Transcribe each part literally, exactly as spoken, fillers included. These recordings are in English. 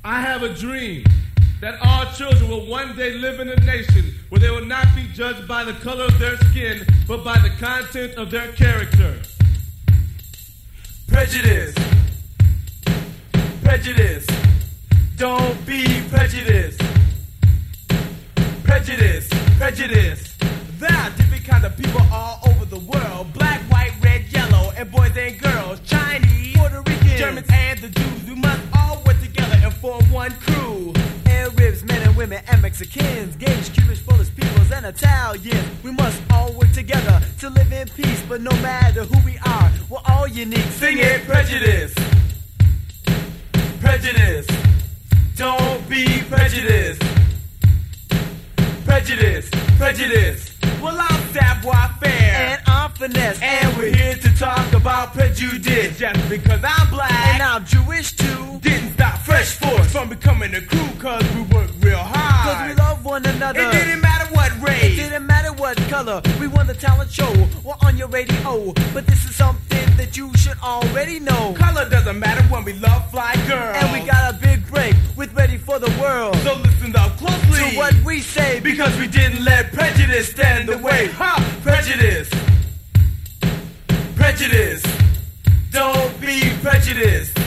I have a dream that all children will one day live in a nation where they will not be judged by the color of their skin, but by the content of their character. Prejudice. Prejudice. Don't be prejudiced. Prejudice. Prejudice. There are different kinds of people all over the world. Black, white, red, yellow, and boys and girls. Chinese, Puerto Ricans, Germans, and the Jews. We must all work together and form one crew. Arabs, men and women, and Mexicans, gays, Cubans, Polish peoples, and Italians. We must all work together to live in peace. But no matter who we are, we're all unique. Sing it, prejudice. Prejudice. Don't be prejudiced. Prejudice. Prejudice. Well, I'm Savoir Faire. And I'm Finesse. And we're here to talk about prejudice. Just because I'm black and I'm Jewish too didn't stop Fresh Force from becoming a crew. Cause we work real hard. Cause we love one another. It didn't matter what race. It didn't matter what color. We won the talent show. We're on your radio. But this is something that you should already know. Color doesn't matter when we love fly girls. And we got a big break with Ready for the World. So listen up closely to what we say. Because we didn't let prejudice stand in the way. Ha! Prejudice. Prejudice. Don't be prejudiced.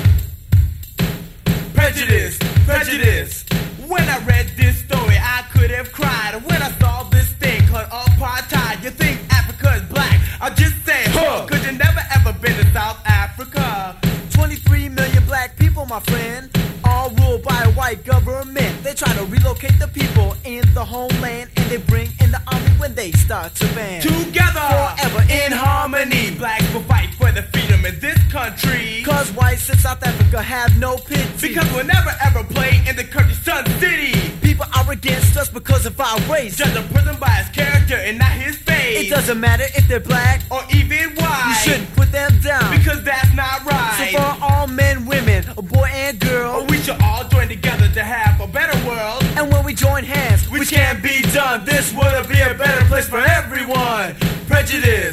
Prejudice. Prejudice. When I read this story, I could have cried. When I saw this thing called apartheid, you think Africa is black? I'll just say, huh, cause you never ever been to South Africa. twenty-three million black people, my friend, all ruled by a white government. They try to relocate the people in the homeland, and they bring in the army when they start to band. Together, forever in harmony, blacks will fight for the freedom in this country. Cause whites in South Africa have no pity. Because we'll never ever play in the country's sun city. People are against us because of our race. Judge a person by his character and not his face. It doesn't matter if they're black or even white. You shouldn't put them down, because that's not right. So for all men, women, a boy and girl, we should all join together to have a better world. And when we join hands, which, which can be done, this would be a better place for everyone. Prejudice.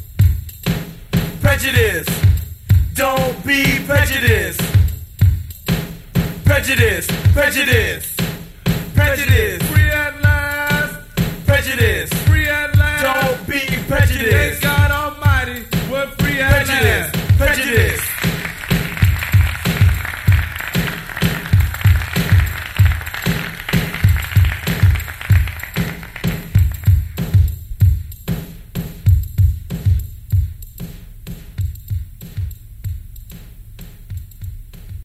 Prejudice. Don't be prejudiced. Prejudice. Prejudice. Prejudice. Free at last. Prejudice. Free at last. Don't be prejudiced. Thank God Almighty, we're free at Prejudice. last. Prejudice.